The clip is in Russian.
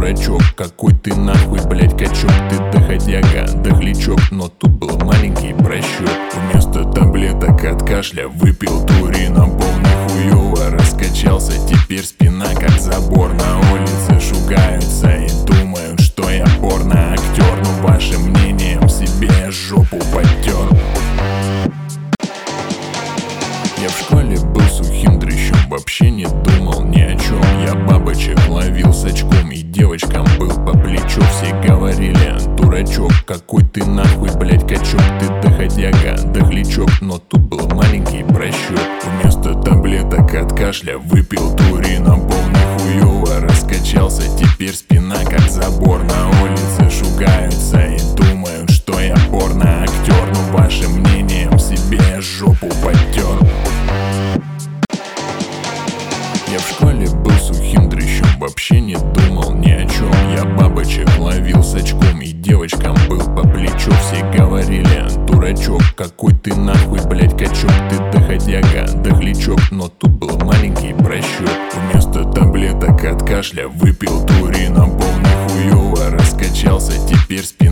дурачок. Какой ты нахуй, блять, качок, ты доходяга, дохлячок. Но тут был маленький просчет. Вместо таблеток от кашля выпил турина полный хуёво. Раскачался, теперь спина как забор. На улице шугаются и думают, что я порно-актер. Но вашим мнением себе я жопу потер. Я в школе был сухим дрыщом, вообще не думал ни о чем. Я бабочек ловил с очком и девочкам был по плечу. Все говорили: дурачок, какой ты нахуй, блять, качок, ты доходяга, дохлячок. Но тут был маленький просчет. Вместо таблеток от кашля выпил турина полный хуёво. Раскачался, теперь спина как забор. На улице шугаются и думают, что я порно-актер. Но вашим мнением себе я жопу потер. Я в школе был сухим дрыщом, вообще не думал ни о чем. Я бабочек ловил с очком и девочкам был по плечу. Все говорили: дурачок, какой ты нахуй, блять, качок, ты доходяга, дохлячок. Но тут был маленький просчет. Вместо таблеток от кашля выпил турина полный хуёво. Раскачался, теперь спина